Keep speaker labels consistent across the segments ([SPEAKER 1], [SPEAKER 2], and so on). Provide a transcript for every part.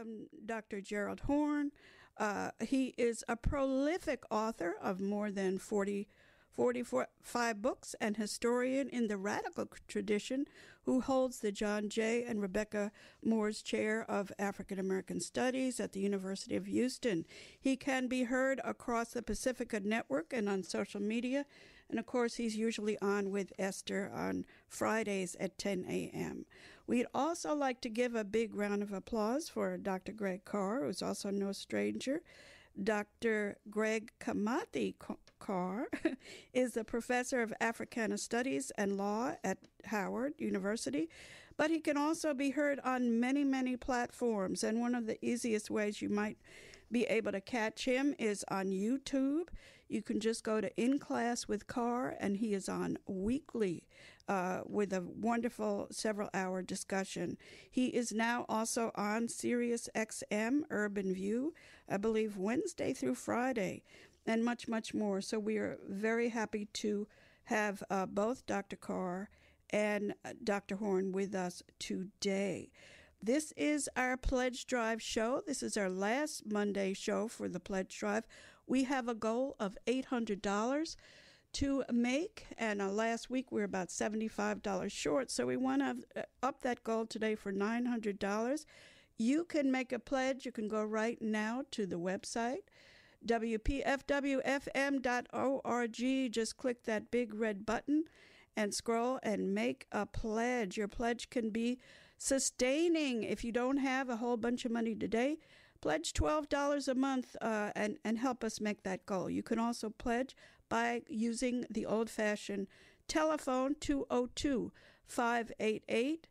[SPEAKER 1] welcome Dr. Gerald Horne. He is a prolific author of more than 45 books and historian in the radical tradition who holds the John J. and Rebecca Moores Chair of African American Studies at the University of Houston. He can be heard across the Pacifica Network and on social media. And, of course, he's usually on with Esther on Fridays at 10 a.m. We'd also like to give a big round of applause for Dr. Greg Carr, who's also no stranger. Dr. Greg Kamathi Carr is a professor of Africana Studies and Law at Howard University, but he can also be heard on many, many platforms. And one of the easiest ways you might be able to catch him is on YouTube. You can just go to In Class with Carr, and he is on weekly with a wonderful several-hour discussion. He is now also on Sirius XM Urban View, I believe Wednesday through Friday, and much, much more. So we are very happy to have both Dr. Carr and Dr. Horne with us today. This is our Pledge Drive show. This is our last Monday show for the Pledge Drive. We have a goal of $800 to make, and last week we were about $75 short, so we want to up that goal today for $900. You can make a pledge. You can go right now to the website, WPFWFM.org. Just click that big red button and scroll and make a pledge. Your pledge can be sustaining. If you don't have a whole bunch of money today, pledge $12 a month and help us make that goal. You can also pledge by using the old-fashioned telephone 202-588-9739,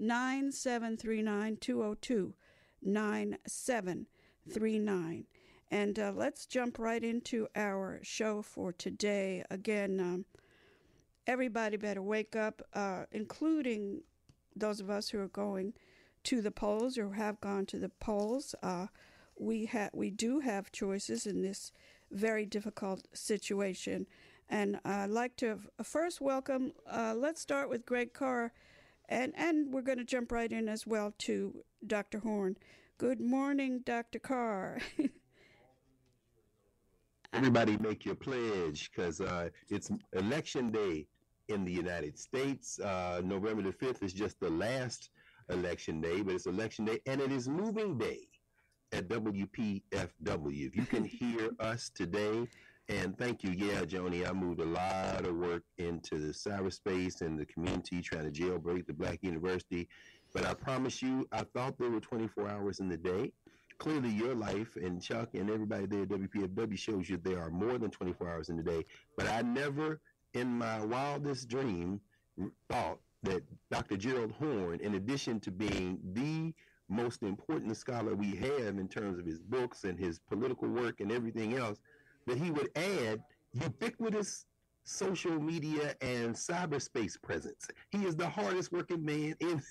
[SPEAKER 1] 202-9739. And let's jump right into our show for today. Again, everybody better wake up, including those of us who are going to the polls or have gone to the polls. We do have choices in this very difficult situation. And I'd like to first welcome, let's start with Greg Carr, and we're going to jump right in as well to Dr. Horne. Good morning, Dr. Carr.
[SPEAKER 2] Everybody make your pledge, because it's election day in the United States. November the 5th is just the last election day, but it's election day, and it is moving day at WPFW. If you can hear us today, and thank you. Yeah, Joni, I moved a lot of work into the cyberspace and the community, trying to jailbreak the Black University. But I promise you, I thought there were 24 hours in the day. Clearly, your life and Chuck and everybody there at WPFW shows you there are more than 24 hours in the day. But I never, in my wildest dream, thought that Dr. Gerald Horne, in addition to being the most important scholar we have in terms of his books and his political work and everything else, that he would add ubiquitous social media and cyberspace presence. He is the hardest working man in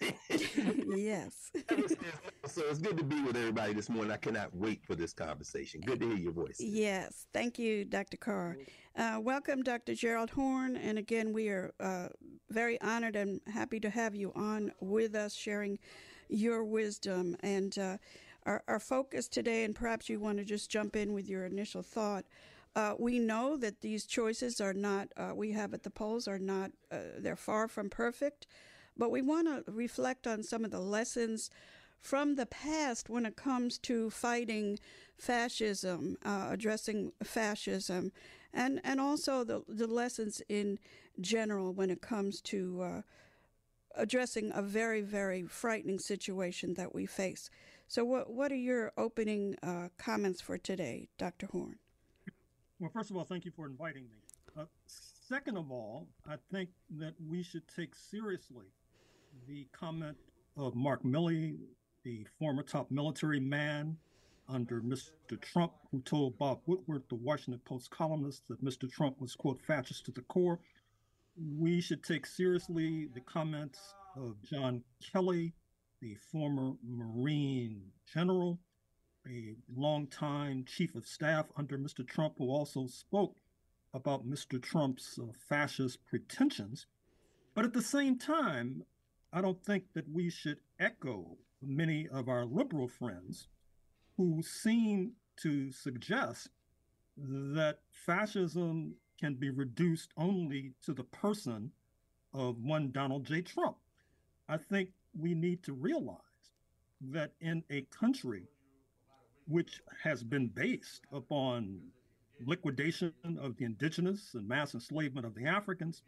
[SPEAKER 1] Yes.
[SPEAKER 2] So it's good to be with everybody this morning. I cannot wait for this conversation. Good to hear your voice.
[SPEAKER 1] Yes. Thank you, Dr. Carr. Welcome, Dr. Gerald Horne. And again, we are very honored and happy to have you on with us, sharing your wisdom. And our focus today, and perhaps you want to just jump in with your initial thought. We know that these choices are not, we have at the polls are not, they're far from perfect, but we want to reflect on some of the lessons from the past when it comes to fighting fascism, addressing fascism, and also the lessons in general when it comes to addressing a very, very frightening situation that we face. So what are your opening comments for today, Dr. Horne?
[SPEAKER 3] Well, first of all, thank you for inviting me. Second of all, I think that we should take seriously the comment of Mark Milley, the former top military man under Mr. Trump, who told Bob Woodward, the Washington Post columnist, that Mr. Trump was, quote, fascist to the core. We should take seriously the comments of John Kelly, the former Marine general, a longtime chief of staff under Mr. Trump, who also spoke about Mr. Trump's fascist pretensions. But at the same time, I don't think that we should echo many of our liberal friends who seem to suggest that fascism can be reduced only to the person of one Donald J. Trump. I think we need to realize that in a country which has been based upon liquidation of the indigenous and mass enslavement of the Africans,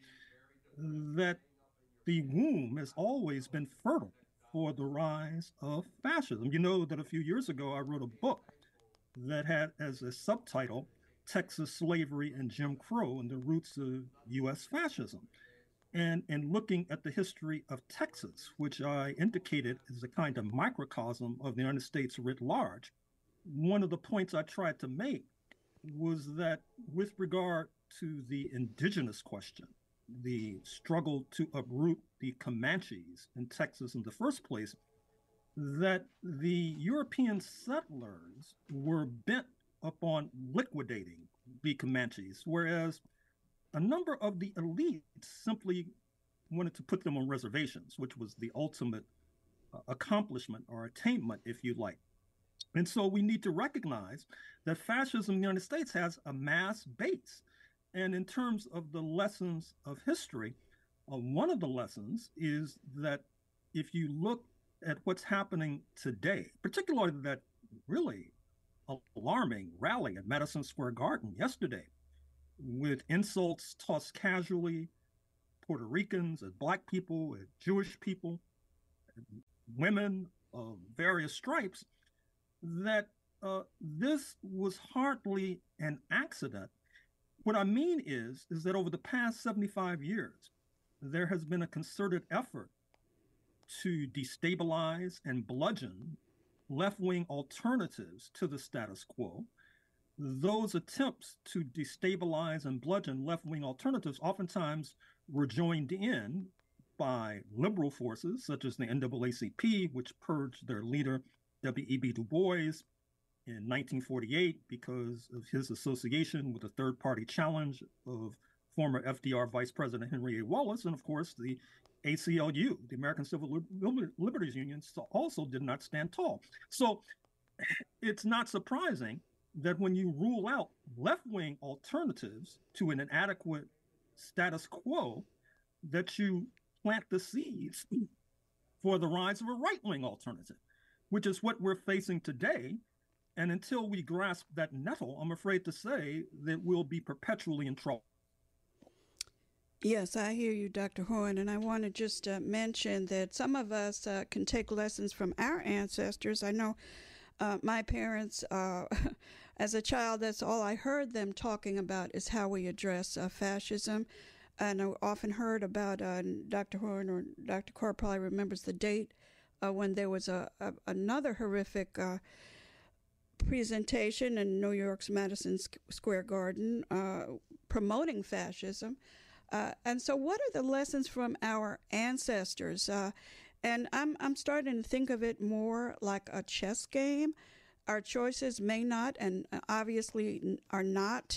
[SPEAKER 3] that the womb has always been fertile for the rise of fascism. You know that a few years ago I wrote a book that had as a subtitle Texas Slavery and Jim Crow and the Roots of U.S. Fascism. And in looking at the history of Texas, which I indicated is a kind of microcosm of the United States writ large, one of the points I tried to make was that with regard to the indigenous question, the struggle to uproot the Comanches in Texas in the first place, that the European settlers were bent upon liquidating the Comanches, whereas a number of the elites simply wanted to put them on reservations, which was the ultimate accomplishment or attainment, if you like. And so we need to recognize that fascism in the United States has a mass base. And in terms of the lessons of history, one of the lessons is that if you look at what's happening today, particularly that really alarming rally at Madison Square Garden yesterday, with insults tossed casually, Puerto Ricans, at Black people, at Jewish people, at women of various stripes, that this was hardly an accident. What I mean is that over the past 75 years, there has been a concerted effort to destabilize and bludgeon left-wing alternatives to the status quo. Those attempts to destabilize and bludgeon left-wing alternatives oftentimes were joined in by liberal forces such as the NAACP, which purged their leader, W.E.B. Du Bois, in 1948 because of his association with a third-party challenge of former FDR Vice President Henry A. Wallace, and of course the ACLU, the American Civil Liberties Union, also did not stand tall. So it's not surprising that when you rule out left-wing alternatives to an inadequate status quo, that you plant the seeds for the rise of a right-wing alternative, which is what we're facing today. And until we grasp that nettle, I'm afraid to say that we'll be perpetually in trouble.
[SPEAKER 1] Yes, I hear you, Dr. Horn, and I want to just mention that some of us can take lessons from our ancestors. I know my parents, as a child, that's all I heard them talking about is how we address fascism. And I often heard about, Dr. Horn or Dr. Carr probably remembers the date when there was another horrific presentation in New York's Madison Square Garden promoting fascism. And so what are the lessons from our ancestors? And I'm starting to think of it more like a chess game. Our choices may not and obviously are not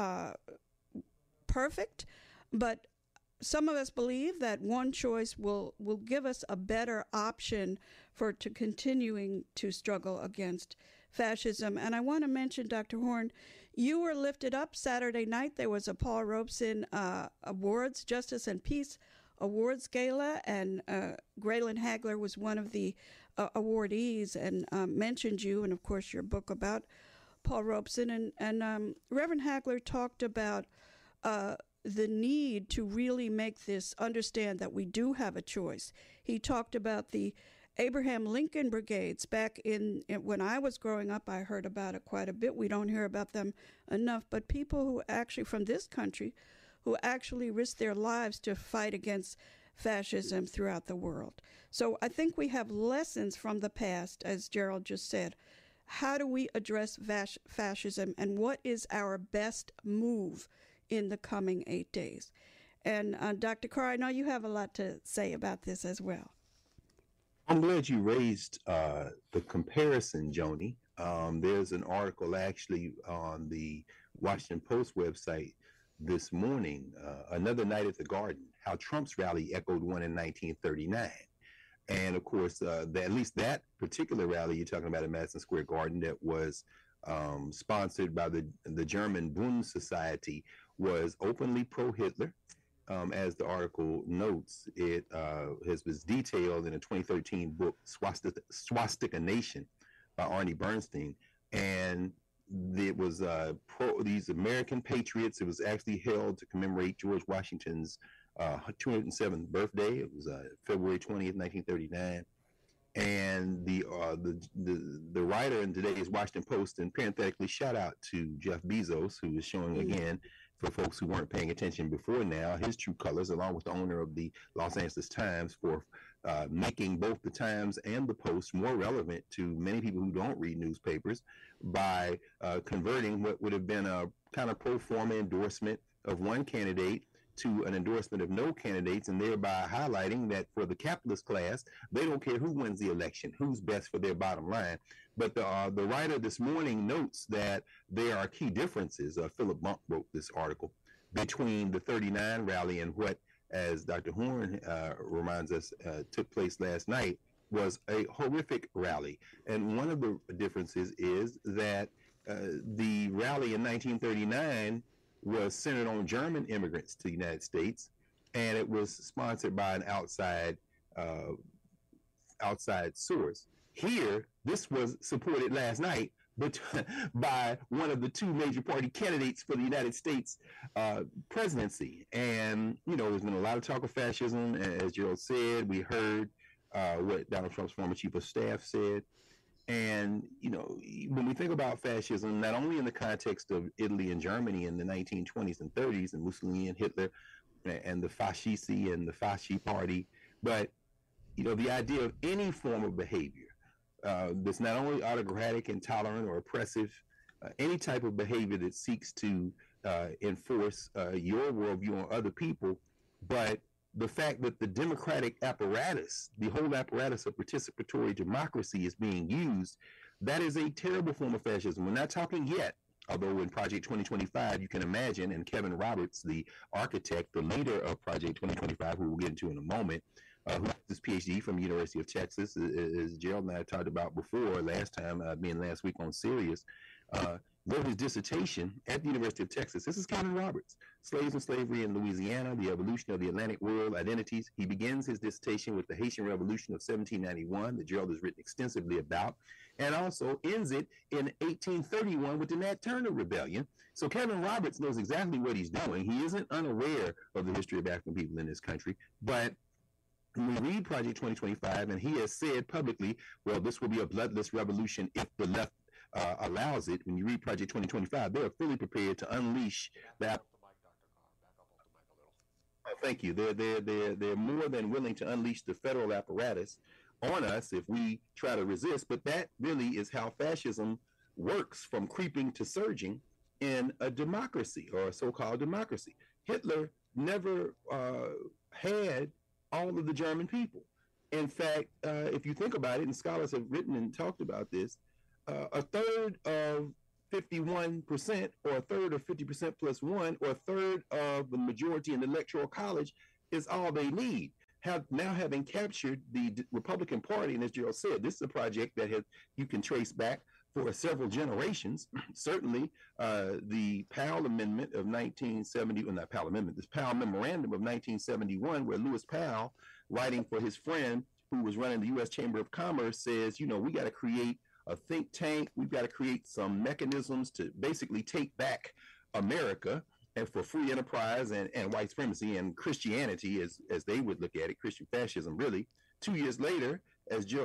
[SPEAKER 1] perfect, but some of us believe that one choice will give us a better option to continuing to struggle against fascism. And I want to mention, Dr. Horn, you were lifted up Saturday night. There was a Paul Robeson Awards, Justice and Peace Awards Gala, and Graylin Hagler was one of the awardees and mentioned you and, of course, your book about Paul Robeson. And Reverend Hagler talked about the need to really make this understand that we do have a choice. He talked about the Abraham Lincoln Brigades back in when I was growing up. I heard about it quite a bit. We don't hear about them enough, but people who actually from this country who actually risked their lives to fight against fascism throughout the world. So I think we have lessons from the past, as Gerald just said. How do we address fascism, and what is our best move in the coming 8 days? And Dr. Carr, I know you have a lot to say about this as well.
[SPEAKER 2] I'm glad you raised the comparison, Joni. There's an article actually on the Washington Post website this morning, Another Night at the Garden, how Trump's rally echoed one in 1939. And of course, at least that particular rally you're talking about in Madison Square Garden that was sponsored by the German Bund Society was openly pro-Hitler. As the article notes, it was detailed in a 2013 book, Swastika Nation, by Arnie Bernstein. And it was these American patriots. It was actually held to commemorate George Washington's 207th birthday. It was February 20th, 1939. And the writer in today's Washington Post, and parenthetically, shout out to Jeff Bezos, who is showing again, for folks who weren't paying attention before now, his true colors, along with the owner of the Los Angeles Times, for making both the Times and the Post more relevant to many people who don't read newspapers by converting what would have been a kind of pro forma endorsement of one candidate to an endorsement of no candidates, and thereby highlighting that for the capitalist class, they don't care who wins the election, who's best for their bottom line. But the writer this morning notes that there are key differences. Philip Monk wrote this article between the 39 rally and what, as Dr. Horn reminds us, took place last night, was a horrific rally. And one of the differences is that the rally in 1939 was centered on German immigrants to the United States, and it was sponsored by an outside source. Here, this was supported last night by one of the two major party candidates for the United States presidency. And, you know, there's been a lot of talk of fascism. As Gerald said, we heard what Donald Trump's former chief of staff said. And, you know, when we think about fascism, not only in the context of Italy and Germany in the 1920s and 30s, and Mussolini and Hitler and the Fascisti and the Fasci party, but, you know, the idea of any form of behavior that's not only autocratic, intolerant, or oppressive, any type of behavior that seeks to enforce your worldview on other people, but the fact that the democratic apparatus, the whole apparatus of participatory democracy is being used, that is a terrible form of fascism. We're not talking yet, although in Project 2025, you can imagine, and Kevin Roberts, the architect, the leader of Project 2025, who we'll get into in a moment, who has his PhD from the University of Texas, as Gerald and I talked about before, last time, being last week on Sirius, wrote his dissertation at the University of Texas. This is Kevin Roberts, Slaves and Slavery in Louisiana, the Evolution of the Atlantic World Identities. He begins his dissertation with the Haitian Revolution of 1791 that Gerald has written extensively about, and also ends it in 1831 with the Nat Turner Rebellion. So Kevin Roberts knows exactly what he's doing. He isn't unaware of the history of African people in this country, but when we read Project 2025, and he has said publicly, well, this will be a bloodless revolution if the left allows it. When you read Project 2025, they are fully prepared to unleash that. Oh, thank you. They're more than willing to unleash the federal apparatus on us if we try to resist. But that really is how fascism works, from creeping to surging in a democracy, or a so-called democracy. Hitler never had all of the German people. In fact, if you think about it, and scholars have written and talked about this, a third of 51%, or a third of 50% plus one, or a third of the majority in the Electoral College is all they need. Having captured the Republican Party, and as Gerald said, this is a project that you can trace back for several generations. Certainly, the Powell Amendment of 1970, well, not Powell Amendment, this Powell Memorandum of 1971, where Lewis Powell, writing for his friend who was running the U.S. Chamber of Commerce, says, you know, we got to create a think tank. We've got to create some mechanisms to basically take back America, and for free enterprise and white supremacy and Christianity, as they would look at it, Christian fascism, really. 2 years later, as Gil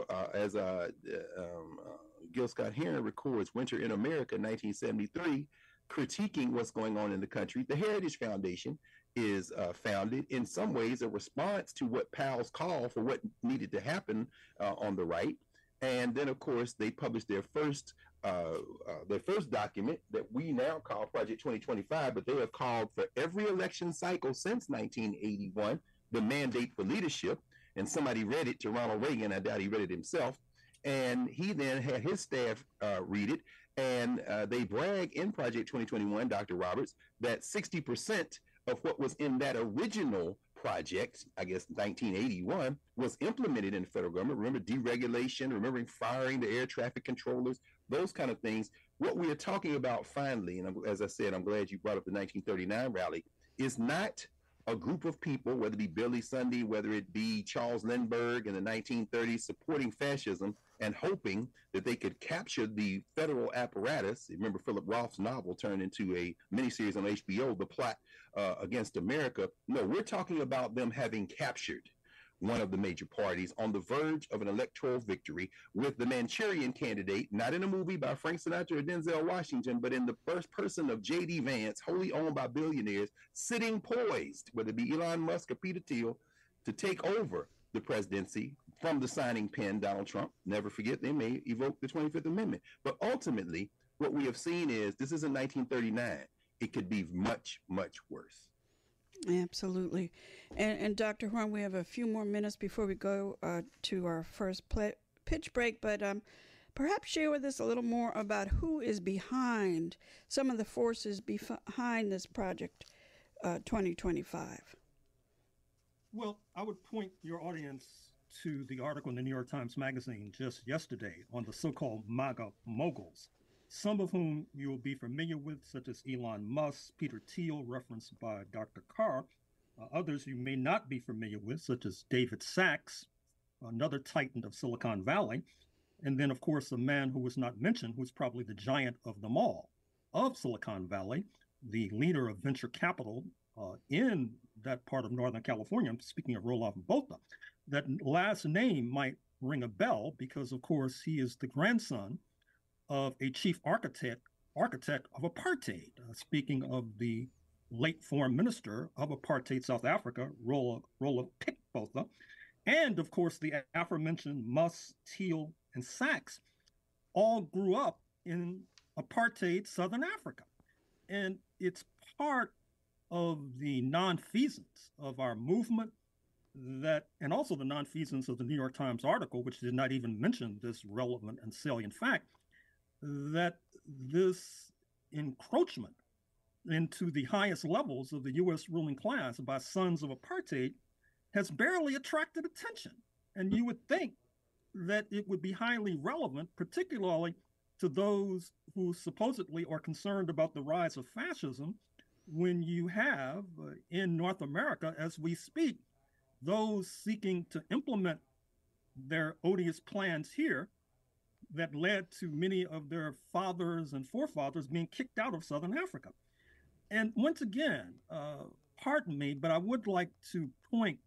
[SPEAKER 2] Scott Heron records Winter in America, 1973, critiquing what's going on in the country, the Heritage Foundation is founded, in some ways a response to what Powell's call for what needed to happen on the right. And then, of course, they published their first document that we now call Project 2025, but they have called for every election cycle since 1981, the Mandate for Leadership. And somebody read it to Ronald Reagan. I doubt he read it himself. And he then had his staff read it. And they brag in Project 2021, Dr. Roberts, that 60% of what was in that original project, I guess 1981, was implemented in the federal government. Remember deregulation, remembering firing the air traffic controllers, those kind of things. What we are talking about finally, and as I said, I'm glad you brought up the 1939 rally, is not a group of people, whether it be Billy Sunday, whether it be Charles Lindbergh in the 1930s, supporting fascism and hoping that they could capture the federal apparatus. Remember, Philip Roth's novel turned into a miniseries on HBO, The Plot Against America. No, we're talking about them having captured one of the major parties on the verge of an electoral victory, with the Manchurian Candidate, not in a movie by Frank Sinatra or Denzel Washington, but in the first person of J.D. Vance, wholly owned by billionaires, sitting poised, whether it be Elon Musk or Peter Thiel, to take over the presidency from the signing pen, Donald Trump. Never forget, they may evoke the 25th Amendment. But ultimately, what we have seen is this isn't 1939. It could be much, much worse.
[SPEAKER 1] Absolutely. And Dr. Horn, we have a few more minutes before we go to our first pitch break, but perhaps share with us a little more about who is behind some of the forces behind this project 2025.
[SPEAKER 3] Well, I would point your audience to the article in the New York Times Magazine just yesterday on the so-called MAGA moguls, some of whom you will be familiar with, such as Elon Musk, Peter Thiel, referenced by Dr. Carr. Others you may not be familiar with, such as David Sachs, another titan of Silicon Valley. And then, of course, a man who was not mentioned, who's probably the giant of them all, of Silicon Valley, the leader of venture capital in that part of Northern California. I'm speaking of Roelof Botha. That last name might ring a bell because, of course, he is the grandson of a chief architect of apartheid. Speaking of the late foreign minister of apartheid South Africa, Roelof Botha, and of course the aforementioned Musk, Thiel, and Sachs all grew up in apartheid Southern Africa. And it's part of the nonfeasance of our movement that, and also the nonfeasance of the New York Times article, which did not even mention this relevant and salient fact, that this encroachment into the highest levels of the U.S. ruling class by sons of apartheid has barely attracted attention. And you would think that it would be highly relevant, particularly to those who supposedly are concerned about the rise of fascism, when you have in North America, as we speak, those seeking to implement their odious plans here that led to many of their fathers and forefathers being kicked out of Southern Africa. And once again, pardon me, but I would like to point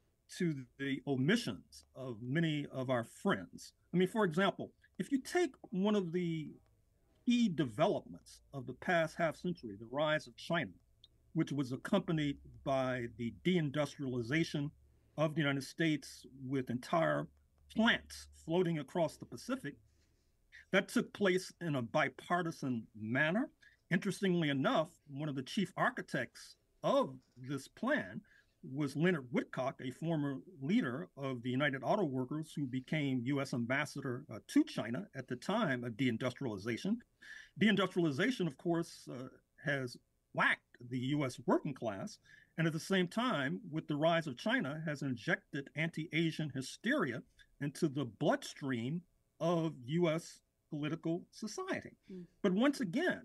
[SPEAKER 3] to the omissions of many of our friends. I mean, for example, if you take one of the key developments of the past half century, the rise of China, which was accompanied by the deindustrialization of the United States with entire plants floating across the Pacific, that took place in a bipartisan manner. Interestingly enough, one of the chief architects of this plan was Leonard Woodcock, a former leader of the United Auto Workers who became U.S. ambassador to China at the time of deindustrialization. Deindustrialization, of course, has whacked the U.S. working class, and at the same time, with the rise of China, has injected anti-Asian hysteria into the bloodstream of U.S. political society. But once again,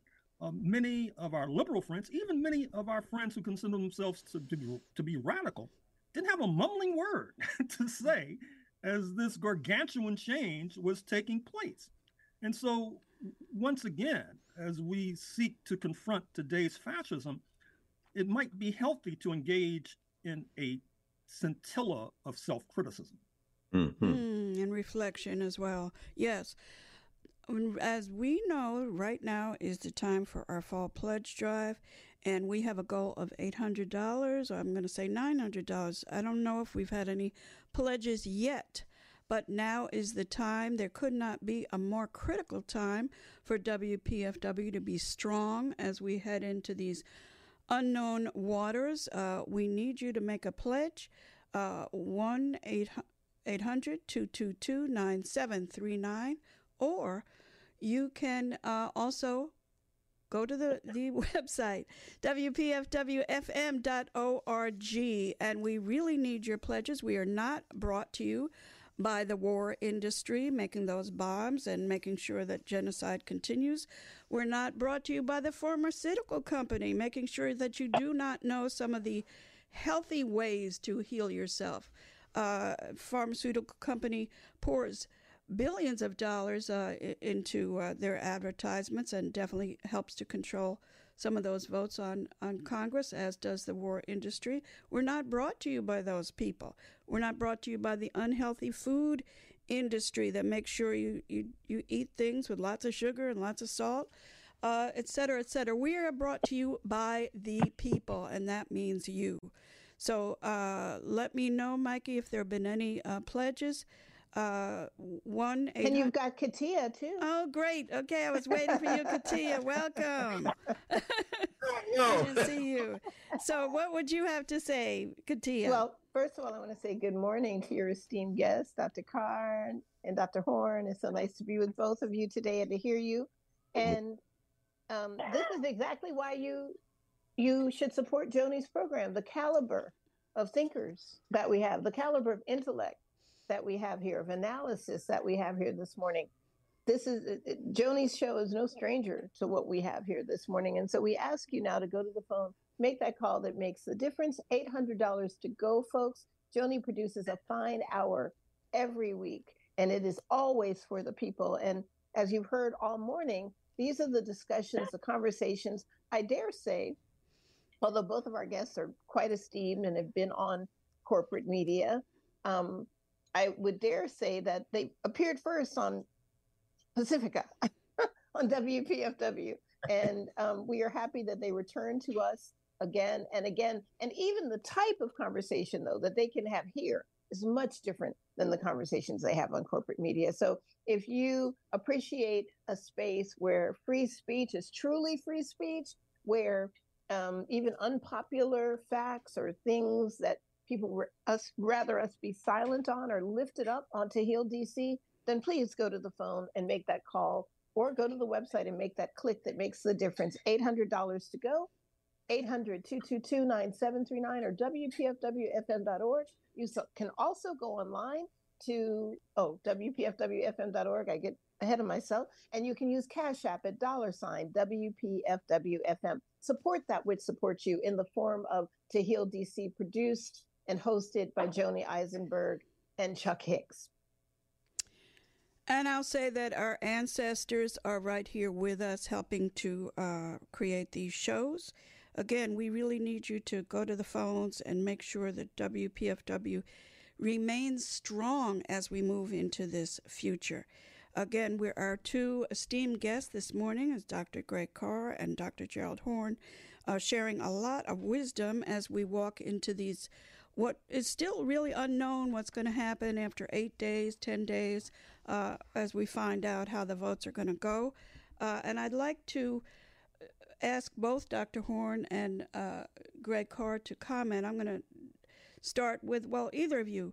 [SPEAKER 3] many of our liberal friends, even many of our friends who consider themselves to be radical, didn't have a mumbling word to say as this gargantuan change was taking place. And so, once again, as we seek to confront today's fascism, it might be healthy to engage in a scintilla of self-criticism.
[SPEAKER 1] And reflection as well. Yes. As we know, right now is the time for our fall pledge drive, and we have a goal of $800, or I'm going to say $900. I don't know if we've had any pledges yet, but now is the time. There could not be a more critical time for WPFW to be strong as we head into these unknown waters. We need you to make a pledge. 1-800-222-9739, or you can also go to the website, WPFWFM.org, and we really need your pledges. We are not brought to you by the war industry, making those bombs and making sure that genocide continues. We're not brought to you by the pharmaceutical company, making sure that you do not know some of the healthy ways to heal yourself. Pharmaceutical company pours billions of dollars into their advertisements and definitely helps to control some of those votes on Congress, as does the war industry. We're not brought to you by those people. We're not brought to you by the unhealthy food industry that makes sure you eat things with lots of sugar and lots of salt, et cetera, et cetera. We are brought to you by the people, and that means you. So let me know, Mikey, if there have been any pledges. And
[SPEAKER 4] you've got Katia too.
[SPEAKER 1] Oh, great. Okay, I was waiting for you, Katia. Welcome. Good to see you. So what would you have to say, Katia?
[SPEAKER 4] Well, first of all, I want to say good morning to your esteemed guests, Dr. Carr and Dr. Horn. It's so nice to be with both of you today and to hear you. And this is exactly why you should support Joni's program, the caliber of thinkers that we have, the caliber of intellect that we have here, of analysis that we have here this morning. This is Joni's show is no stranger to what we have here this morning. And so we ask you now to go to the phone, make that call that makes the difference. $800 to go, folks. Joni produces a fine hour every week, and it is always for the people. And as you've heard all morning, these are the discussions, the conversations, I dare say, although both of our guests are quite esteemed and have been on corporate media, I would dare say that they appeared first on Pacifica, on WPFW. And we are happy that they return to us again and again. And even the type of conversation, though, that they can have here is much different than the conversations they have on corporate media. So if you appreciate a space where free speech is truly free speech, where even unpopular facts or things that people rather us be silent on or lifted up onto Heal DC, then please go to the phone and make that call, or go to the website and make that click that makes the difference. $800 to go, 800-222-9739 or WPFWFM.org. You can also go online to WPFWFM.org. I get ahead of myself. And you can use Cash App at $WPFWFM. Support that which supports you in the form of To Heal DC, produced and hosted by Joni Eisenberg and Chuck Hicks.
[SPEAKER 1] And I'll say that our ancestors are right here with us, helping to create these shows. Again, we really need you to go to the phones and make sure that WPFW remains strong as we move into this future. Again, our two esteemed guests this morning is Dr. Greg Carr and Dr. Gerald Horn, sharing a lot of wisdom as we walk into these, what is still really unknown, what's going to happen after 8 days, 10 days, as we find out how the votes are going to go. And I'd like to ask both Dr. Horn and Greg Carr to comment. I'm going to start with, either of you.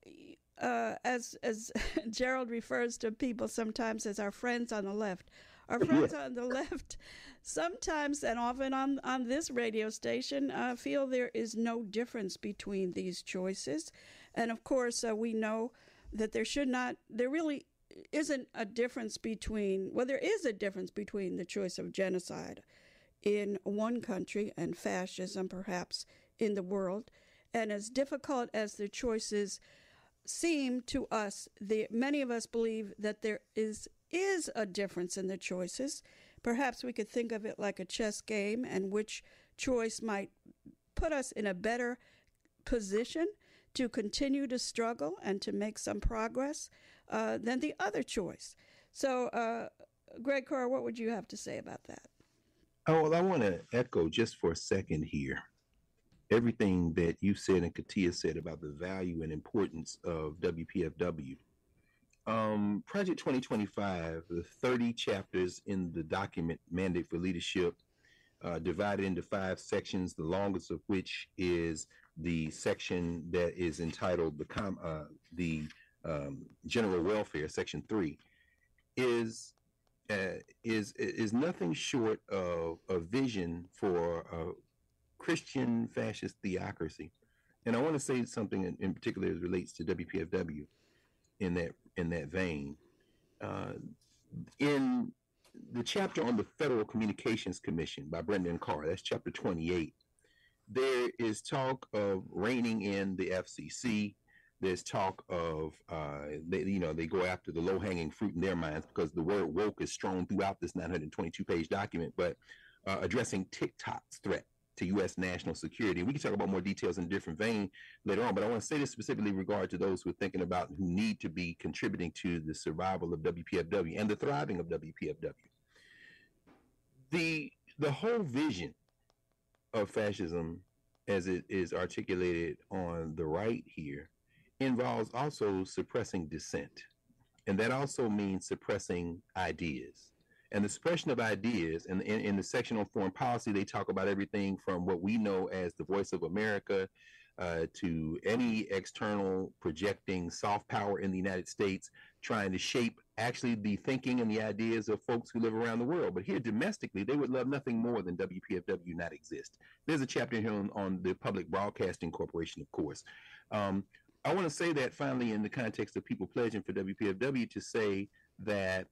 [SPEAKER 1] As Gerald refers to people sometimes as our friends on the left. Our friends on the left sometimes and often on this radio station feel there is no difference between these choices. And of course, we know that there really isn't a difference between, there is a difference between the choice of genocide in one country and fascism perhaps in the world. And as difficult as the choices seem to us, many of us believe that there is a difference in the choices. Perhaps we could think of it like a chess game, and which choice might put us in a better position to continue to struggle and to make some progress than the other choice. So, Greg Carr, what would you have to say about that?
[SPEAKER 2] Oh, well, I want to echo just for a second here everything that you said and Katia said about the value and importance of WPFW. Project 2025, the 30 chapters in the document Mandate for Leadership, divided into 5 sections, the longest of which is the section that is entitled the General Welfare, Section 3, is is nothing short of a vision for a Christian fascist theocracy. And I want to say something in particular as relates to WPFW in that vein. In the chapter on the Federal Communications Commission by Brendan Carr, that's chapter 28, there is talk of reining in the FCC. There's talk of, they go after the low-hanging fruit in their minds because the word woke is strewn throughout this 922-page document, but addressing TikTok's threat to U.S. national security. And we can talk about more details in a different vein later on, but I want to say this specifically in regard to those who are thinking about who need to be contributing to the survival of WPFW and the thriving of WPFW. The whole vision of fascism as it is articulated on the right here involves also suppressing dissent. And that also means suppressing ideas. And the suppression of ideas, and in the section on foreign policy, they talk about everything from what we know as the Voice of America to any external projecting soft power in the United States, trying to shape actually the thinking and the ideas of folks who live around the world. But here domestically, they would love nothing more than WPFW not exist. There's a chapter here on the Public Broadcasting Corporation, of course. I want to say that finally in the context of people pledging for WPFW to say that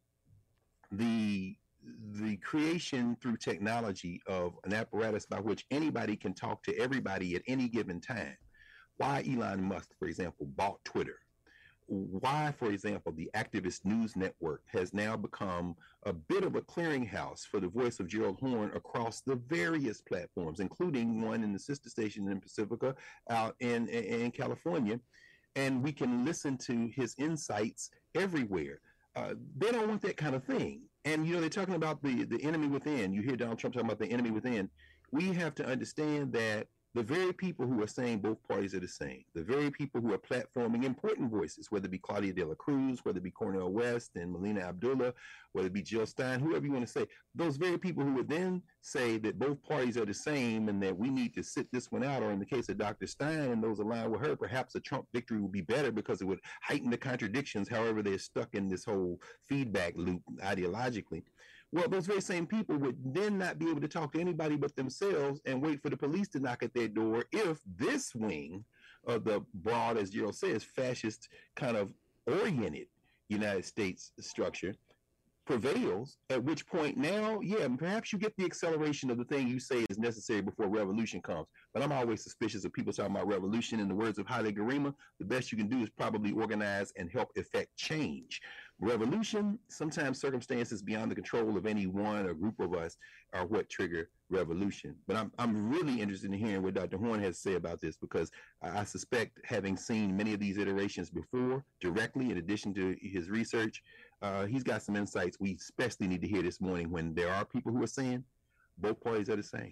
[SPEAKER 2] the creation through technology of an apparatus by which anybody can talk to everybody at any given time. Why Elon Musk, for example, bought Twitter. Why, for example, the Activist News Network has now become a bit of a clearinghouse for the voice of Gerald Horne across the various platforms, including one in the sister station in Pacifica out in California. And we can listen to his insights everywhere. They don't want that kind of thing. And, they're talking about the enemy within. You hear Donald Trump talking about the enemy within. We have to understand that the very people who are saying both parties are the same, the very people who are platforming important voices, whether it be Claudia de la Cruz, whether it be Cornel West and Melina Abdullah, whether it be Jill Stein, whoever you want to say, those very people who would then say that both parties are the same and that we need to sit this one out, or in the case of Dr. Stein and those aligned with her, perhaps a Trump victory would be better because it would heighten the contradictions, however they're stuck in this whole feedback loop ideologically. Well, those very same people would then not be able to talk to anybody but themselves and wait for the police to knock at their door if this wing of the broad, as Gerald says, fascist kind of oriented United States structure prevails, at which point now, perhaps you get the acceleration of the thing you say is necessary before revolution comes. But I'm always suspicious of people talking about revolution. In the words of Haile Gerima, the best you can do is probably organize and help effect change. Revolution, sometimes circumstances beyond the control of any one or group of us are what trigger revolution. But I'm really interested in hearing what Dr. Horne has to say about this, because I suspect, having seen many of these iterations before directly, in addition to his research, he's got some insights we especially need to hear this morning when there are people who are saying both parties are the same.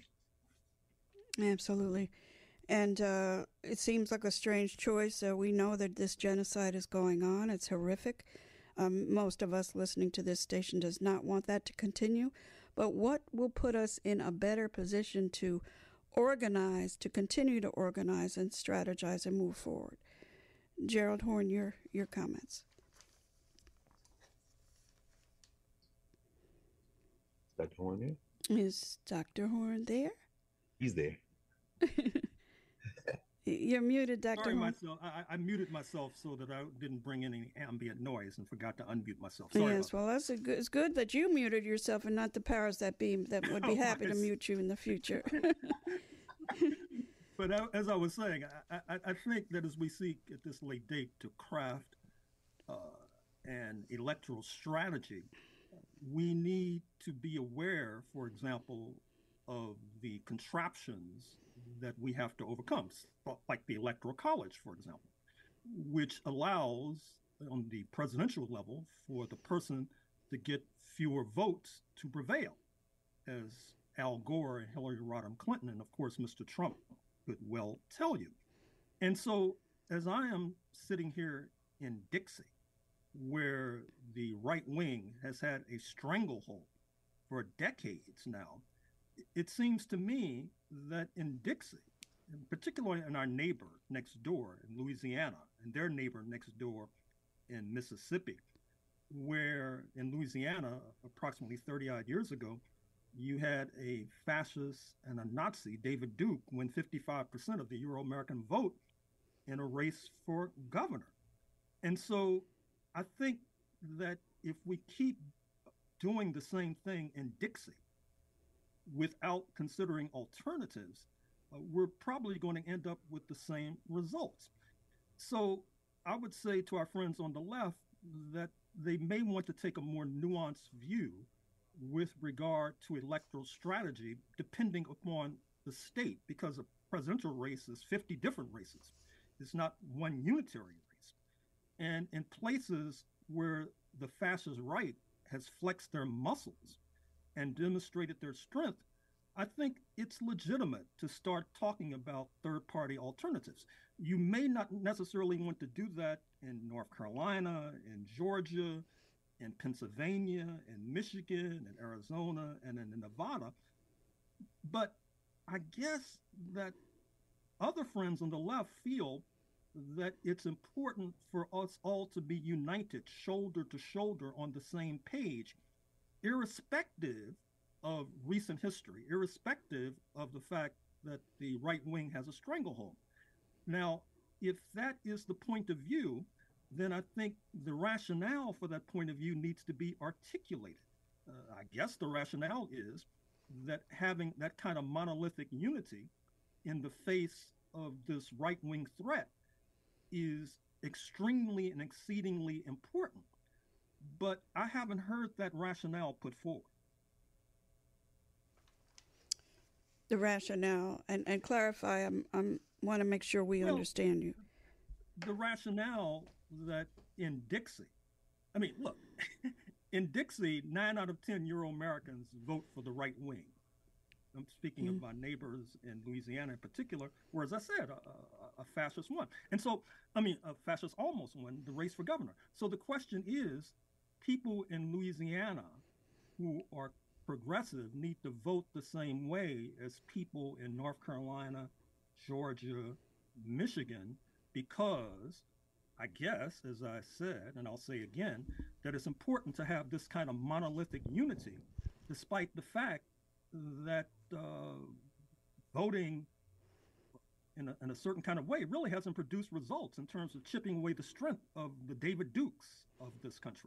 [SPEAKER 1] Absolutely. And it seems like a strange choice. We know that this genocide is going on. It's horrific. Most of us listening to this station does not want that to continue. But what will put us in a better position to organize, to continue to organize and strategize and move forward? Gerald Horne, your comments.
[SPEAKER 2] Dr. Horne there?
[SPEAKER 1] Is Dr. Horne there?
[SPEAKER 2] He's there.
[SPEAKER 1] You're muted, Dr.
[SPEAKER 3] Sorry,
[SPEAKER 1] Horne.
[SPEAKER 3] I muted myself so that I didn't bring in any ambient noise and forgot to unmute myself. Sorry.
[SPEAKER 1] Yes, well, it's good that you muted yourself and not the powers that be that would be happy to mute you in the future.
[SPEAKER 3] But as I was saying, I think that as we seek at this late date to craft an electoral strategy, we need to be aware, for example, of the contraptions that we have to overcome, like the Electoral College, for example, which allows on the presidential level for the person to get fewer votes to prevail, as Al Gore and Hillary Rodham Clinton, and of course, Mr. Trump could well tell you. And so as I am sitting here in Dixie, where the right wing has had a stranglehold for decades now, it seems to me that in Dixie, and particularly in our neighbor next door in Louisiana and their neighbor next door in Mississippi, where in Louisiana, approximately 30 odd years ago, you had a fascist and a Nazi, David Duke, win 55% of the Euro American vote in a race for governor. And so I think that if we keep doing the same thing in Dixie without considering alternatives, we're probably going to end up with the same results. So I would say to our friends on the left that they may want to take a more nuanced view with regard to electoral strategy, depending upon the state, because a presidential race is 50 different races. It's not one unitary race. And in places where the fascist right has flexed their muscles and demonstrated their strength, I think it's legitimate to start talking about third-party alternatives. You may not necessarily want to do that in North Carolina, in Georgia, in Pennsylvania, in Michigan, in Arizona, and in Nevada. But I guess that other friends on the left feel that it's important for us all to be united, shoulder to shoulder on the same page, irrespective of recent history, irrespective of the fact that the right wing has a stranglehold. Now, if that is the point of view, then I think the rationale for that point of view needs to be articulated. I guess the rationale is that having that kind of monolithic unity in the face of this right-wing threat is extremely and exceedingly important. But I haven't heard that rationale put forward.
[SPEAKER 1] The rationale, and clarify, I want to make sure we understand you.
[SPEAKER 3] The rationale that in Dixie, I mean, look, in Dixie, 9 out of 10 Euro-Americans vote for the right wing. I'm speaking of my neighbors in Louisiana in particular, where, as I said, a fascist won. And so, I mean, a fascist almost won the race for governor. So the question is, people in Louisiana who are progressive need to vote the same way as people in North Carolina, Georgia, Michigan, because I guess, as I said, and I'll say again, that it's important to have this kind of monolithic unity, despite the fact that voting in a certain kind of way really hasn't produced results in terms of chipping away the strength of the David Dukes of this country.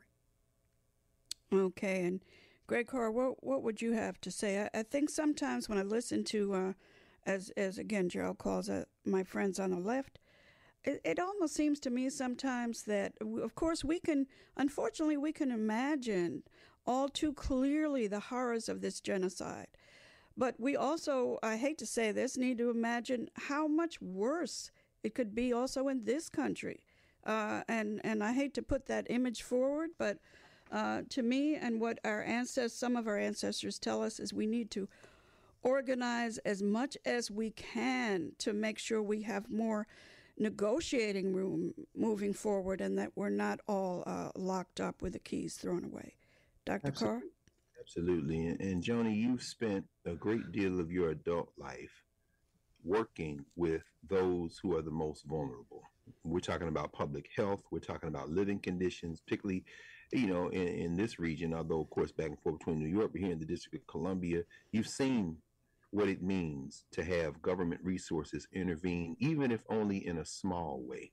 [SPEAKER 1] Okay, and Greg Carr, what would you have to say? I think sometimes when I listen to, as again Gerald calls it, my friends on the left, it almost seems to me sometimes that, of course, unfortunately, we can imagine all too clearly the horrors of this genocide. But we also, I hate to say this, need to imagine how much worse it could be also in this country. And I hate to put that image forward, but to me and what some of our ancestors tell us is we need to organize as much as we can to make sure we have more negotiating room moving forward and that we're not all locked up with the keys thrown away. Dr. Carr?
[SPEAKER 2] Absolutely. And Joni, you've spent a great deal of your adult life working with those who are the most vulnerable. We're talking about public health. We're talking about living conditions, particularly, in this region, although, of course, back and forth between New York, but here in the District of Columbia, you've seen what it means to have government resources intervene, even if only in a small way.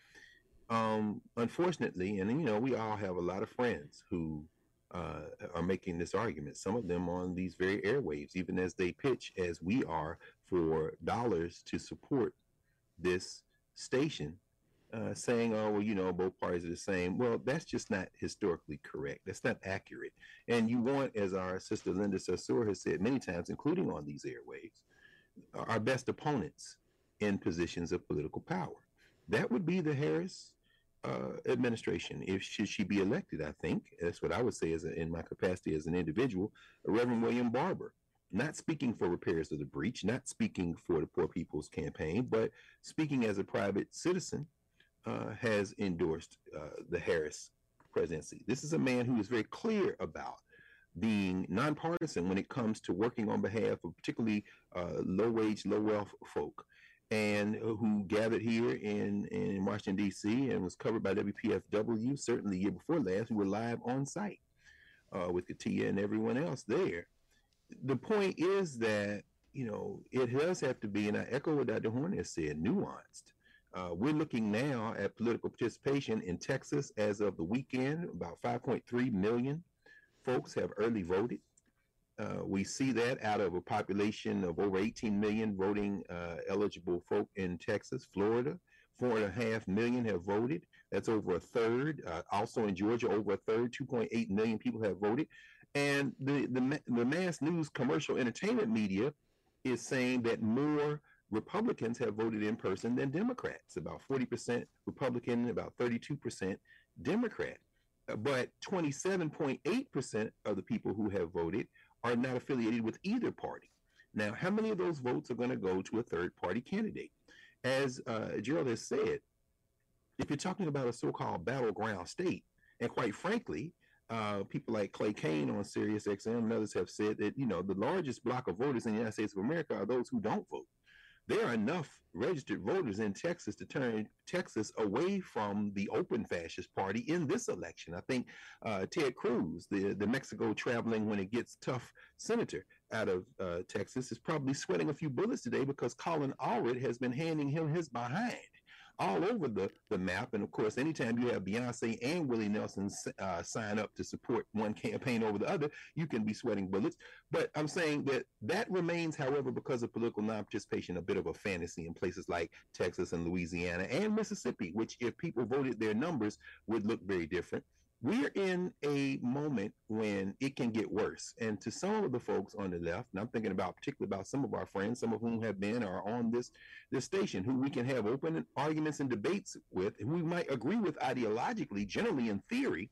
[SPEAKER 2] Unfortunately, and, we all have a lot of friends who are making this argument, some of them on these very airwaves, even as they pitch, as we are, for dollars to support this station, saying, oh, well, both parties are the same. Well, that's just not historically correct. That's not accurate. And you want, as our sister Linda Sarsour has said many times, including on these airwaves, our best opponents in positions of political power. That would be the Harris administration, should she be elected. I think that's what I would say in my capacity as an individual. Reverend William Barber, not speaking for repairs of the breach, not speaking for the Poor People's Campaign, but speaking as a private citizen, has endorsed the Harris presidency. This is a man who is very clear about being nonpartisan when it comes to working on behalf of particularly low-wage, low-wealth folk. and who gathered here in Washington, D.C., and was covered by WPFW. Certainly the year before last, we were live on site with Katia and everyone else there. The point is that, it does have to be, and I echo what Dr. Horn has said, nuanced. We're looking now at political participation in Texas as of the weekend. About 5.3 million folks have early voted. We see that out of a population of over 18 million voting eligible folk in Texas. Florida, 4.5 million have voted. That's over a third. Also in Georgia, over a third, 2.8 million people have voted. And the mass news commercial entertainment media is saying that more Republicans have voted in person than Democrats, about 40% Republican, about 32% Democrat. But 27.8% of the people who have voted are not affiliated with either party. Now, how many of those votes are going to go to a third party candidate? As Gerald has said, if you're talking about a so-called battleground state, and quite frankly, people like Clay Kane on Sirius XM and others have said that, the largest block of voters in the United States of America are those who don't vote. There are enough registered voters in Texas to turn Texas away from the open fascist party in this election. I think Ted Cruz, the Mexico traveling when it gets tough senator out of Texas, is probably sweating a few bullets today because Colin Allred has been handing him his behind all over the map. And of course, anytime you have Beyonce and Willie Nelson sign up to support one campaign over the other, you can be sweating bullets. But I'm saying that remains, however, because of political non-participation, a bit of a fantasy in places like Texas and Louisiana and Mississippi, which if people voted their numbers would look very different. We're in a moment when it can get worse. And to some of the folks on the left, and I'm thinking particularly about some of our friends, some of whom have been or are on this station, who we can have open arguments and debates with, and we might agree with ideologically, generally in theory.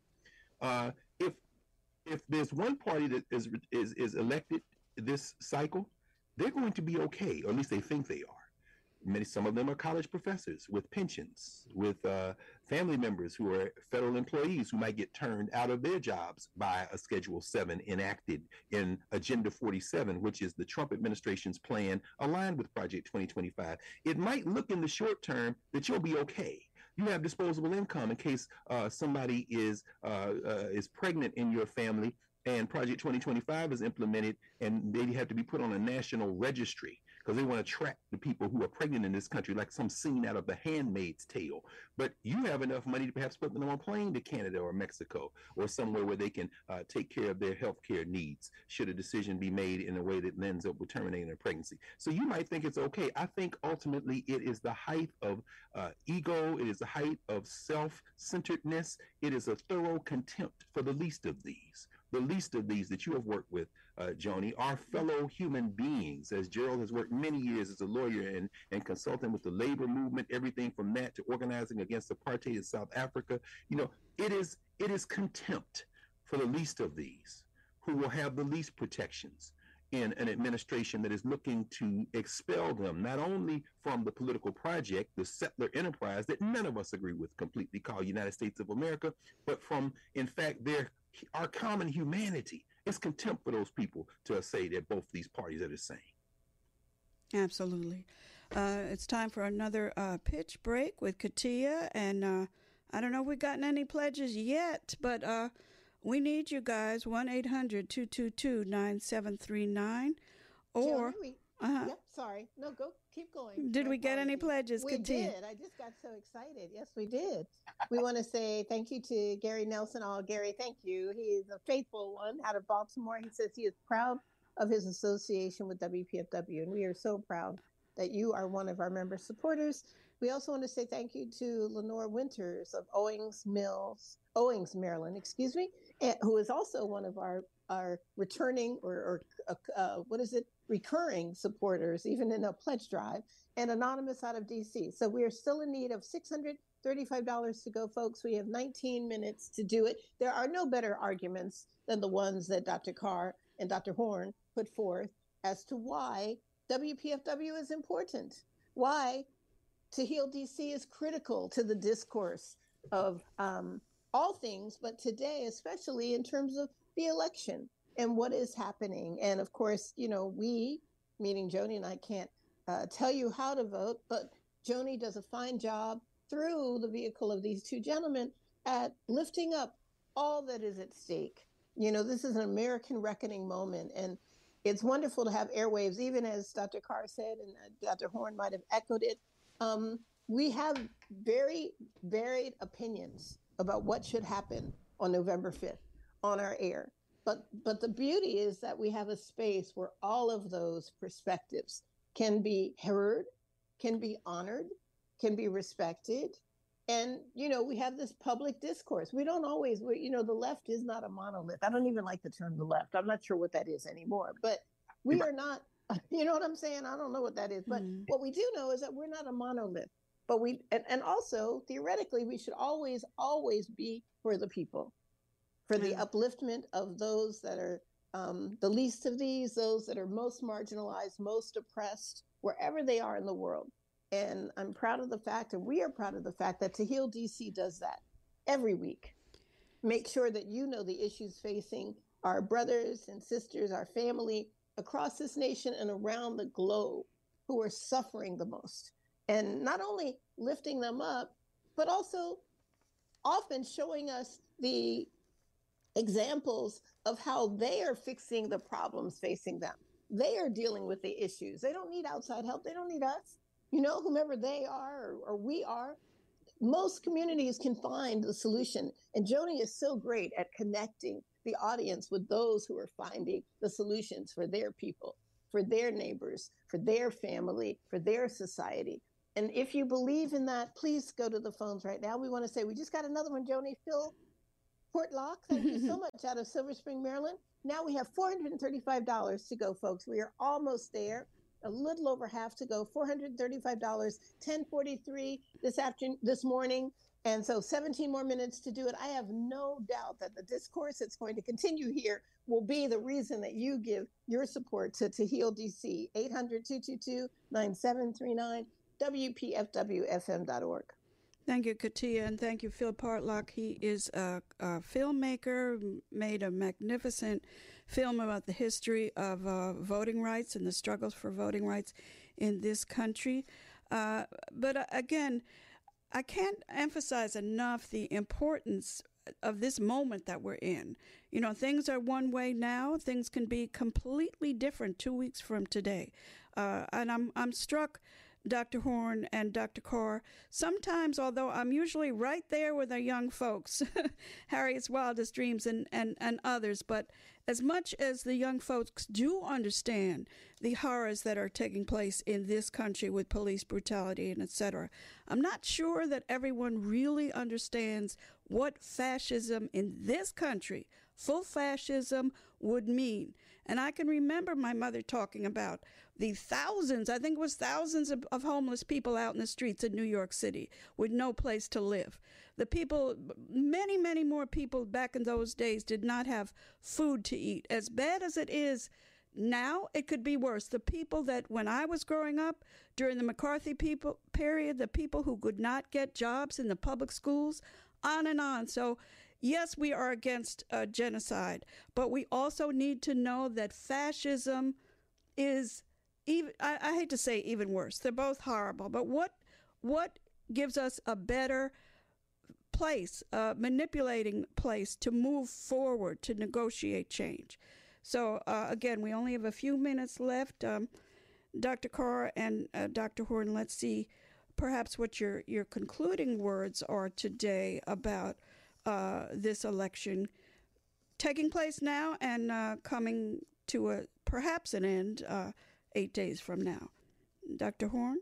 [SPEAKER 2] If there's one party that is elected this cycle, they're going to be okay, or at least they think they are. Some of them are college professors with pensions, with family members who are federal employees who might get turned out of their jobs by a Schedule 7 enacted in Agenda 47, which is the Trump administration's plan aligned with Project 2025. It might look in the short term that you'll be okay. You have disposable income in case somebody is pregnant in your family and Project 2025 is implemented and they have to be put on a national registry because they want to track the people who are pregnant in this country, like some scene out of The Handmaid's Tale. But you have enough money to perhaps put them on a plane to Canada or Mexico or somewhere where they can take care of their health care needs should a decision be made in a way that ends up with terminating a pregnancy. So you might think it's okay. I think ultimately it is the height of ego. It is the height of self-centeredness. It is a thorough contempt for the least of these. The least of these that you have worked with, Joni, are fellow human beings, as Gerald has worked many years as a lawyer and consulting with the labor movement, everything from that to organizing against apartheid in South Africa. It is contempt for the least of these who will have the least protections in an administration that is looking to expel them, not only from the political project, the settler enterprise that none of us agree with completely called United States of America, but from, in fact, our common humanity. It's contempt for those people to say that both these parties are the same.
[SPEAKER 1] Absolutely. It's time for another pitch break with Katia. And I don't know if we've gotten any pledges yet, but we need you guys, 1-800-222-9739. Or...
[SPEAKER 4] Yep, sorry. No, keep going.
[SPEAKER 1] Did we get any pledges,
[SPEAKER 4] Katia? We did. I just got so excited. Yes, we did. We want to say thank you to Gary Nelson. Gary, thank you. He is a faithful one out of Baltimore. He says he is proud of his association with WPFW, and we are so proud that you are one of our member supporters. We also want to say thank you to Lenore Winters of Owings, Maryland, who is also one of our returning recurring supporters, even in a pledge drive, and Anonymous out of DC. So we are still in need of $635 to go, folks. We have 19 minutes to do it. There are no better arguments than the ones that Dr. Carr and Dr. Horn put forth as to why WPFW is important, why To Heal DC is critical to the discourse of all things, but today, especially in terms of the election and what is happening. And of course, we, meaning Joni and I, can't tell you how to vote, but Joni does a fine job through the vehicle of these two gentlemen at lifting up all that is at stake. You know, this is an American reckoning moment, and it's wonderful to have airwaves, even as Dr. Carr said, and Dr. Horn might have echoed it. We have very varied opinions about what should happen on November 5th on our air. But the beauty is that we have a space where all of those perspectives can be heard, can be honored, can be respected. And, you know, we have this public discourse. We don't always, you know, the left is not a monolith. I don't even like the term the left. I'm not sure what that is anymore, but we are not, you know what I'm saying? I don't know what that is, but what we do know is that we're not a monolith. But and also theoretically, we should always be for the people, for the upliftment of those that are the least of these, those that are most marginalized, most oppressed, wherever they are in the world. And I'm proud of the fact, and we are proud of the fact that To Heal DC does that every week. Make sure that you know the issues facing our brothers and sisters, our family across this nation and around the globe who are suffering the most. And not only lifting them up, but also often showing us the examples of how they are fixing the problems facing them. They are dealing with the issues. They don't need outside help. They don't need us. You know, whomever they are or we are, most communities can find the solution. And Joni is so great at connecting the audience with those who are finding the solutions for their people, for their neighbors, for their family, for their society. And if you believe in that, please go to the phones right now. We want to say, we just got another one, Joni. Phil Portlock, thank you so much, out of Silver Spring, Maryland. Now we have $435 to go, folks. We are almost there. A little over half to go. $435, 10:43 this morning. And so 17 more minutes to do it. I have no doubt that the discourse that's going to continue here will be the reason that you give your support to Heal DC. 800-222-9739, WPFWFM.org.
[SPEAKER 1] Thank you, Katia, and thank you, Phil Partlock. He is a filmmaker, made a magnificent film about the history of voting rights and the struggles for voting rights in this country. But again, I can't emphasize enough the importance of this moment that we're in. You know, things are one way now. Things can be completely different 2 weeks from today. And I'm struck, Dr. Horn and Dr. Carr, sometimes, although I'm usually right there with our young folks, Harriet's Wildest Dreams and others, but as much as the young folks do understand the horrors that are taking place in this country with police brutality and etc., I'm not sure that everyone really understands what fascism in this country, full fascism, would mean. And I can remember my mother talking about the thousands, I think it was thousands of homeless people out in the streets in New York City with no place to live. The people, many, many more people back in those days did not have food to eat. As bad as it is now, it could be worse. The people that when I was growing up during the McCarthy period, the people who could not get jobs in the public schools, on and on. So yes, we are against genocide, but we also need to know that fascism is even, I hate to say even worse. They're both horrible, but what gives us a better place, manipulating place to move forward, to negotiate change? So again, we only have a few minutes left. Dr. Carr and Dr. Horn, let's see perhaps what your concluding words are today about this election taking place now and coming to perhaps an end 8 days from now. Dr. Horn?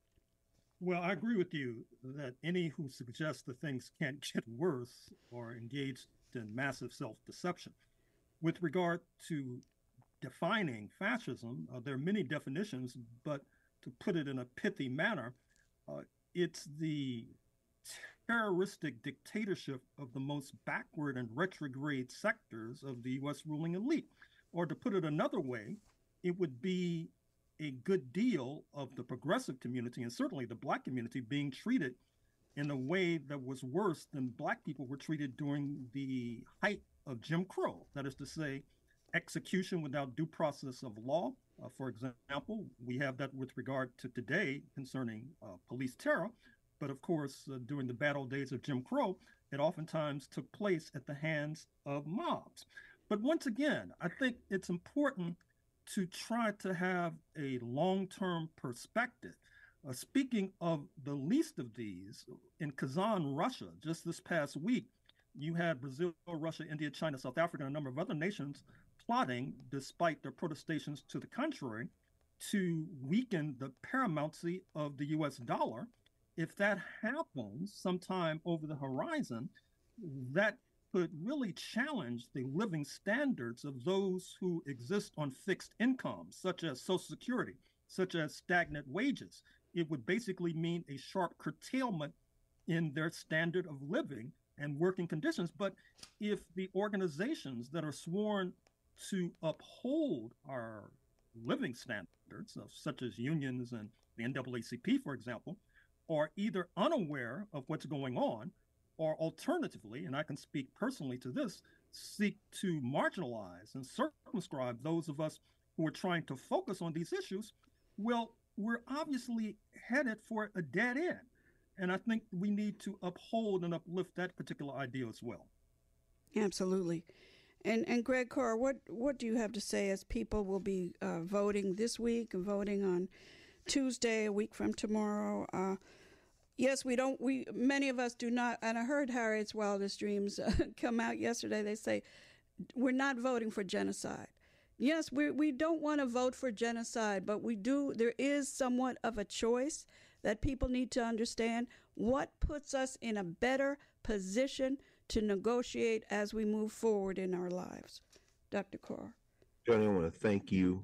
[SPEAKER 3] Well, I agree with you that any who suggest that things can't get worse are engaged in massive self-deception. With regard to defining fascism, there are many definitions, but to put it in a pithy manner, it's the terroristic dictatorship of the most backward and retrograde sectors of the U.S. ruling elite. Or to put it another way, it would be a good deal of the progressive community, and certainly the Black community, being treated in a way that was worse than Black people were treated during the height of Jim Crow. That is to say, execution without due process of law. For example, we have that with regard to today concerning police terror. But of course, during the bad old days of Jim Crow, it oftentimes took place at the hands of mobs. But once again, I think it's important to try to have a long-term perspective. Speaking of the least of these, in Kazan, Russia, just this past week, you had Brazil, Russia, India, China, South Africa, and a number of other nations plotting, despite their protestations to the contrary, to weaken the paramountcy of the US dollar. If that happens sometime over the horizon, that could really challenge the living standards of those who exist on fixed incomes, such as Social Security, such as stagnant wages. It would basically mean a sharp curtailment in their standard of living and working conditions. But if the organizations that are sworn to uphold our living standards, such as unions and the NAACP, for example, are either unaware of what's going on, or alternatively, and I can speak personally to this, seek to marginalize and circumscribe those of us who are trying to focus on these issues, well, we're obviously headed for a dead end. And I think we need to uphold and uplift that particular idea as well.
[SPEAKER 1] Absolutely. And Greg Carr, what do you have to say as people will be voting this week and voting on Tuesday, a week from tomorrow? Yes, many of us do not, and I heard Harriet's Wildest Dreams come out yesterday. They say, we're not voting for genocide. Yes, we don't want to vote for genocide, but there is somewhat of a choice that people need to understand. What puts us in a better position to negotiate as we move forward in our lives? Dr. Carr.
[SPEAKER 2] Johnny, I want to thank you,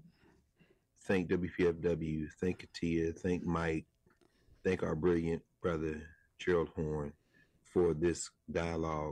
[SPEAKER 2] thank WPFW, thank Katia, thank Mike, thank our brilliant brother, Gerald Horne, for this dialogue,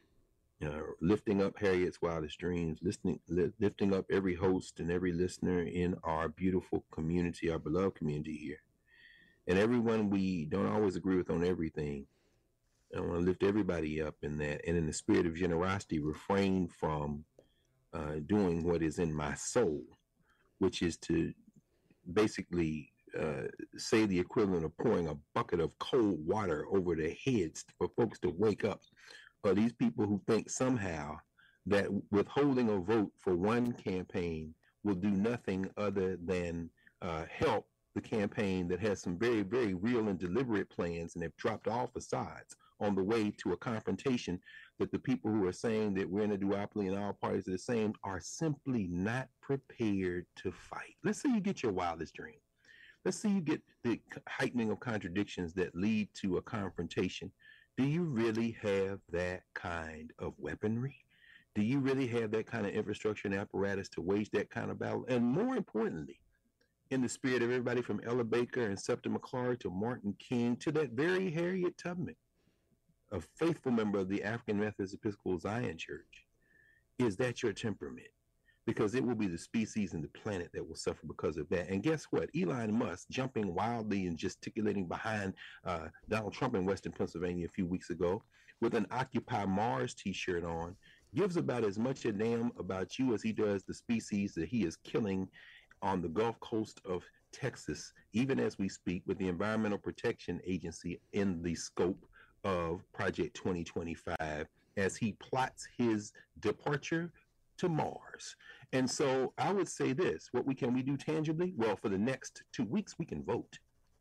[SPEAKER 2] lifting up Harriet's Wildest Dreams, lifting up every host and every listener in our beautiful community, our beloved community here. And everyone we don't always agree with on everything, I want to lift everybody up in that. And in the spirit of generosity, refrain from doing what is in my soul, which is to basically say the equivalent of pouring a bucket of cold water over their heads for folks to wake up. Or these people who think somehow that withholding a vote for one campaign will do nothing other than help the campaign that has some very, very real and deliberate plans and have dropped all facades on the way to a confrontation that the people who are saying that we're in a duopoly and all parties are the same are simply not prepared to fight. Let's say you get your wildest dream. Let's say you get the heightening of contradictions that lead to a confrontation. Do you really have that kind of weaponry? Do you really have that kind of infrastructure and apparatus to wage that kind of battle? And more importantly, in the spirit of everybody from Ella Baker and Septa McClary to Martin King to that very Harriet Tubman, a faithful member of the African Methodist Episcopal Zion Church, is that your temperament? Because it will be the species and the planet that will suffer because of that. And guess what? Elon Musk, jumping wildly and gesticulating behind Donald Trump in Western Pennsylvania a few weeks ago with an Occupy Mars t-shirt on, gives about as much a damn about you as he does the species that he is killing on the Gulf Coast of Texas, even as we speak, with the Environmental Protection Agency in the scope of Project 2025 as he plots his departure to Mars. And so I would say this, what can we do tangibly? Well, for the next 2 weeks, we can vote.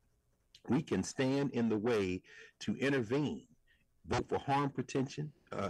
[SPEAKER 2] We can stand in the way to intervene, vote for harm prevention,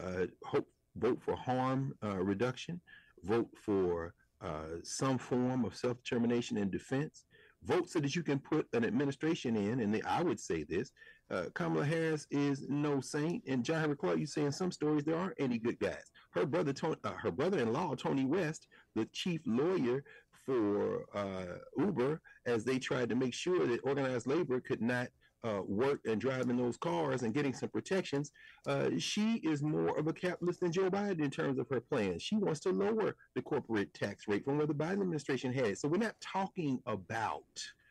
[SPEAKER 2] vote for harm reduction, vote for some form of self-determination and defense, vote so that you can put an administration in. And I would say this, Kamala Harris is no saint. And John Henry Clark, you say in some stories there aren't any good guys. Her brother-in-law, Tony West, the chief lawyer for Uber, as they tried to make sure that organized labor could not work and drive in those cars and getting some protections, she is more of a capitalist than Joe Biden in terms of her plans. She wants to lower the corporate tax rate from where the Biden administration had. So we're not talking about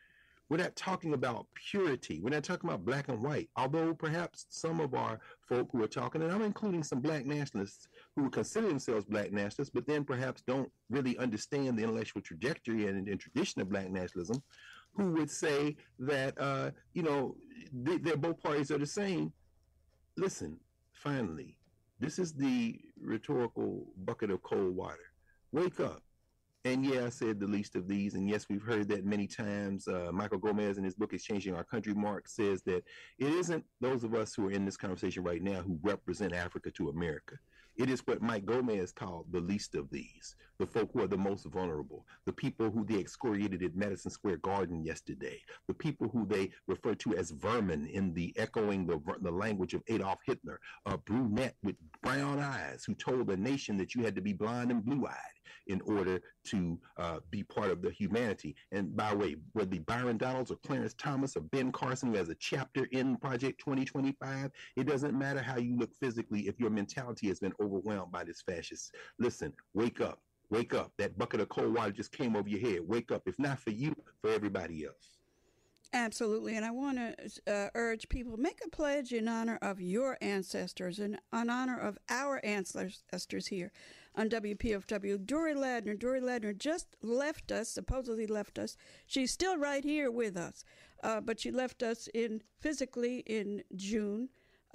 [SPEAKER 2] purity. We're not talking about black and white, although perhaps some of our folk who are talking, and I'm including some black nationalists who consider themselves Black nationalists, but then perhaps don't really understand the intellectual trajectory and tradition of Black nationalism, who would say that, they're both parties are the same. Listen, finally, this is the rhetorical bucket of cold water. Wake up. And yeah, I said the least of these. And yes, we've heard that many times. Michael Gomez in his book, Exchanging Our Country, Mark, says that it isn't those of us who are in this conversation right now who represent Africa to America. It is what Mike Gomez called the least of these, the folk who are the most vulnerable, the people who they excoriated at Madison Square Garden yesterday, the people who they refer to as vermin in the echoing the language of Adolf Hitler, a brunette with brown eyes who told the nation that you had to be blind and blue-eyed in order to be part of the humanity. And by the way, whether it be Byron Donalds or Clarence Thomas or Ben Carson, who has a chapter in Project 2025, it doesn't matter how you look physically if your mentality has been overwhelmed by this fascist. Listen, wake up. Wake up. That bucket of cold water just came over your head. Wake up. If not for you, for everybody else.
[SPEAKER 1] Absolutely. And I want to urge people, make a pledge in honor of your ancestors and in honor of our ancestors here on WPFW. Dory Ladner just left us, supposedly left us. She's still right here with us, but she left us physically in June.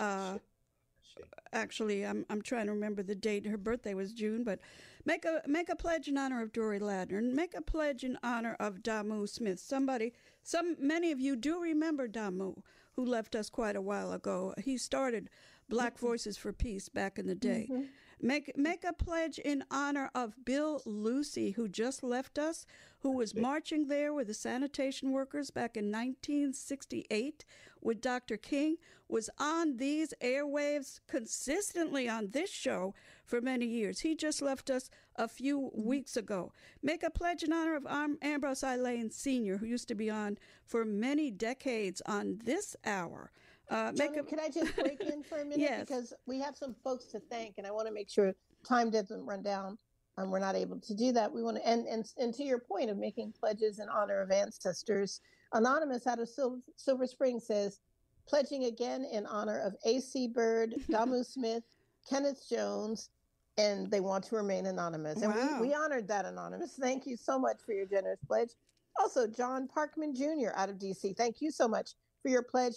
[SPEAKER 1] Actually, I'm trying to remember the date. Her birthday was June, but make a pledge in honor of Dory Ladner, and make a pledge in honor of Damu Smith. Many of you do remember Damu, who left us quite a while ago. He started Black Voices for Peace back in the day. Mm-hmm. Make a pledge in honor of Bill Lucy, who just left us, who was marching there with the sanitation workers back in 1968 with Dr. King, was on these airwaves consistently on this show for many years. He just left us a few weeks ago. Make a pledge in honor of Ambrose Elaine Sr., who used to be on for many decades on this hour.
[SPEAKER 4] Can I just break in for a minute?
[SPEAKER 1] Yes.
[SPEAKER 4] Because we have some folks to thank, and I want to make sure time doesn't run down. We're not able to do that. We want to, and to your point of making pledges in honor of ancestors, Anonymous out of Silver Spring says, pledging again in honor of A.C. Byrd, Damu Smith, Kenneth Jones, and they want to remain anonymous. And
[SPEAKER 1] wow.
[SPEAKER 4] we honored that, Anonymous. Thank you so much for your generous pledge. Also, John Parkman Jr. out of D.C., thank you so much for your pledge.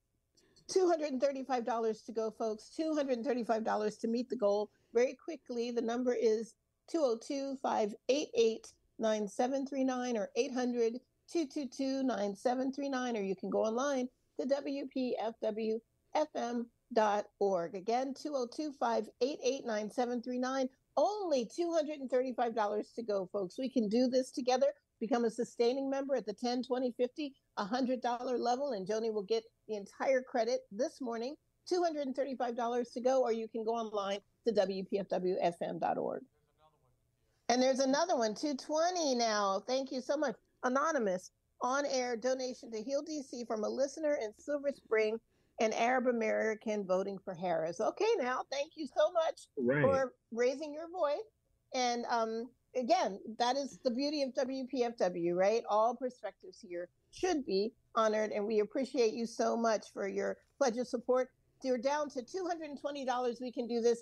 [SPEAKER 4] $235 to go, folks. $235 to meet the goal. Very quickly, the number is 202-588-9739 or 800-222-9739, or you can go online to WPFWFM.org. Again, 202-588-9739. Only $235 to go, folks. We can do this together. Become a sustaining member at the $10, $20, $50, $100 level, and Joni will get the entire credit this morning. $235 to go, or you can go online to WPFWFM.org. And there's another one, $220 now. Thank you so much. Anonymous, on-air donation to Heal DC from a listener in Silver Spring, an Arab American voting for Harris. Okay, now, thank you so much for raising your voice. And again, that is the beauty of WPFW, right? All perspectives here should be honored, and we appreciate you so much for your pledge of support. We're down to $220. We can do this.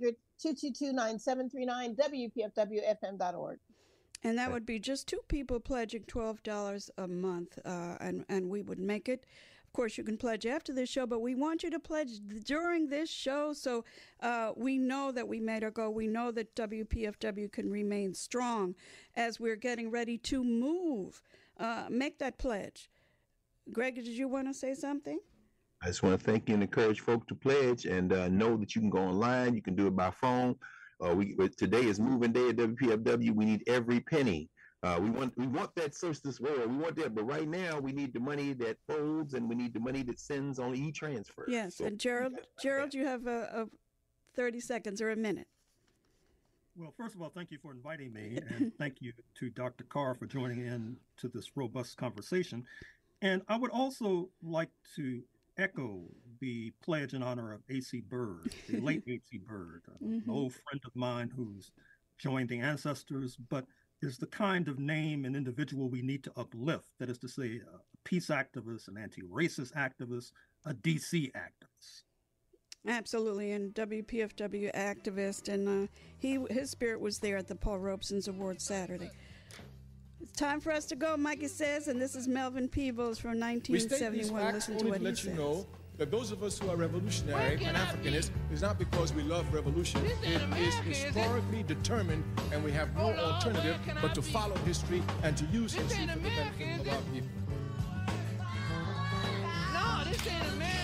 [SPEAKER 4] 800-222-9739, WPFWFM.org.
[SPEAKER 1] And that would be just two people pledging $12 a month, and we would make it. Of course, you can pledge after this show, but we want you to pledge during this show so we know that we made our goal. We know that WPFW can remain strong as we're getting ready to move. Make that pledge. Greg, did you want to say something?
[SPEAKER 2] I just want to thank you and encourage folks to pledge, and know that you can go online. You can do it by phone. Today is moving day at WPFW. We need every penny. We want that search this world. We want that, but right now we need the money that folds, and we need the money that sends on e-transfer.
[SPEAKER 1] Yes, so, and Gerald, you have 30 seconds or a minute.
[SPEAKER 3] Well, first of all, thank you for inviting me, and thank you to Dr. Carr for joining in to this robust conversation. And I would also like to echo the pledge in honor of A.C. Byrd, the late A.C. Byrd, an old friend of mine who's joined the ancestors, but is the kind of name and individual we need to uplift. That is to say, a peace activist, an anti-racist activist, a DC activist.
[SPEAKER 1] Absolutely, and WPFW activist, and his spirit was there at the Paul Robeson's Awards Saturday. It's time for us to go, Mikey says, and this is Melvin Peebles from 1971. Listen to what he says. Know
[SPEAKER 5] that those of us who are revolutionary Pan-Africanists is not because we love revolution. It is historically determined, and we have no alternative but to follow history and to use history for the benefit of our people.
[SPEAKER 6] No, this ain't America.